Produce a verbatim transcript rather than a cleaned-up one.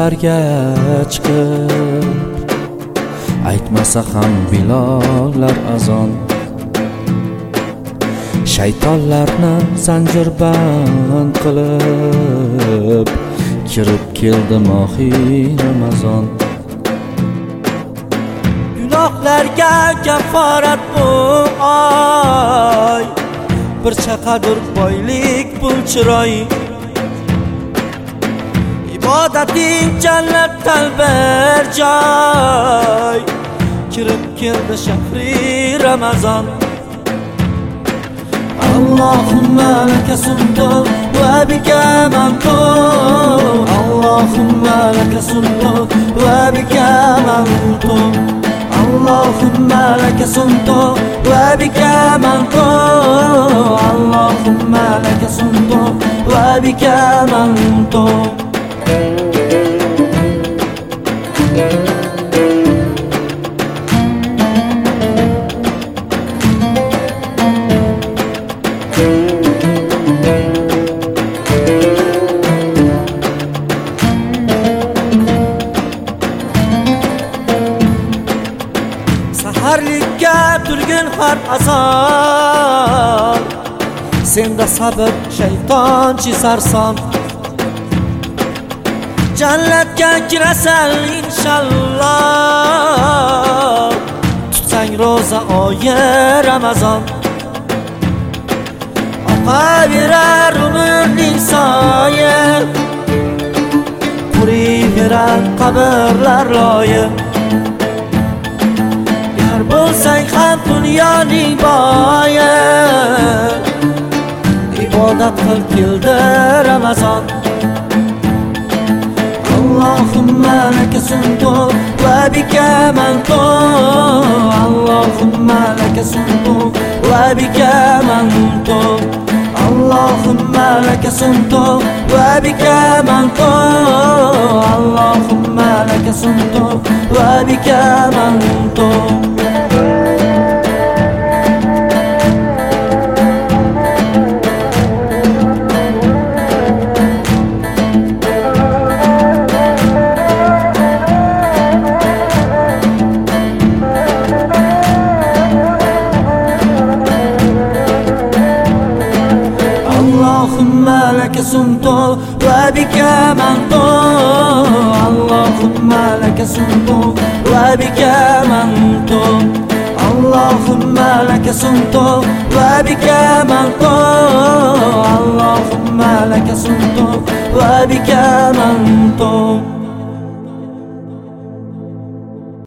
yo'llarga chiqib, aytmasa ham bilollar azon. Shaytonlarni zanjirband qilib, kirib keldi mohiy Ramazon. Gunohlarga kaforat bu oy, bir chaqadur boylik pul chiroy. Ibodating jannatdan bir joy, kirib keldi shahri Ramazon. Allahumma laka sumtu wa bika amantu, Allahumma laka sumtu wa bika amantu, Allahumma laka sumtu wa bika amantu, Allahumma laka sumtu wa bika amantu. Saharlikka turgin har azon, senda sabr shayton chizarson. Jannatga kirasan inshaalloh, tutsang roza oyi Ramazon. Oqaverar umrning soyi, quriverar qabrlar loyi. Yar bo'lsang ham dunyoning boyi, ibodat qil keldi Ramazon. Allahumma laka sumtu wa bika amantu, Allahumma laka sumtu wa bika amantu, Allahumma laka sumtu wa bika amantu, Allahumma laka sumtu wa bika amantu. Allahumma laka sumtu wa bika amantu, Allahumma laka sumtu wa bika amantu, Allahumma laka sumtu wa bika amantu, Allahumma laka sumtu wa bika amantu.